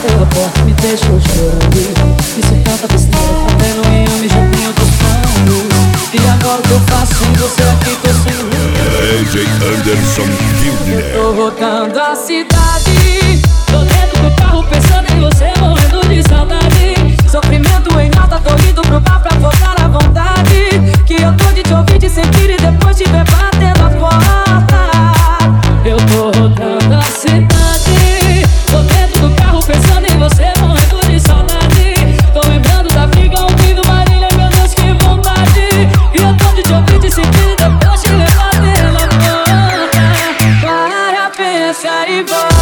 bateu a porta, me deixou chorando. Isso é tanta besteira, até no Miami já tem outros planos. E agora o que eu faço sem você aqui, tô sem rumo. DJ Anderson Wildner. Tô rodando a cidade, tô dentro do carro pensando em você, morrendo de saudade. Sofrimento em alta, tô indo pro bar pra voltar à vontade. Que eu tô de te ouvir, de sentir e depois te ver batendo a porta. Eu tô rodando a cidade, tô dentro do carro pensando em você, morrendo de saudade. Tô lembrando da briga, ouvindo Marília, meu Deus, que vontade. E eu tô de te ouvir, de sentir e depois te ver batendo a porta. Para, pensa e volta.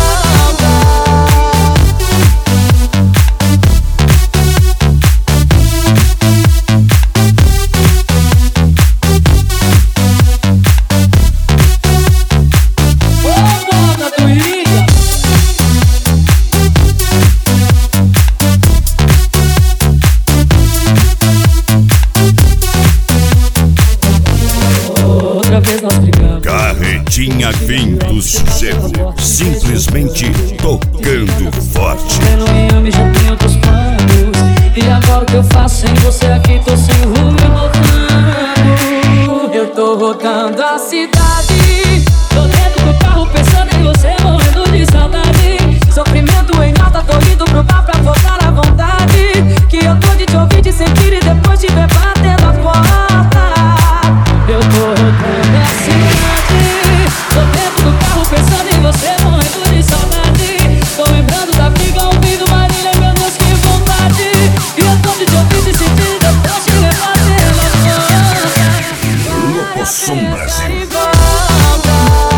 Carretinha Vim do Sossego, simplesmente tocando forte. No Miami já tem outros planos. E agora o que eu faço sem você aqui, tô sem rumo e voltando. Eu tô rodando a cidade, tô dentro do carro pensando em você, morrendo de saudade. Sofrimento em alta, tô indo pro bar pra voltar à vontade. Que eu tô de te ouvir, de sentir e depois te ver batendo a porta. Eu tô rodando a cidade, tô dentro do carro pensando em você, morrendo de saudade. Tô lembrando da briga, ouvindo Marília, meu Deus, que vontade. E eu tô de te ouvir, de sentir, depois te ver batendo a porta. Loco Som Brasil. E volta.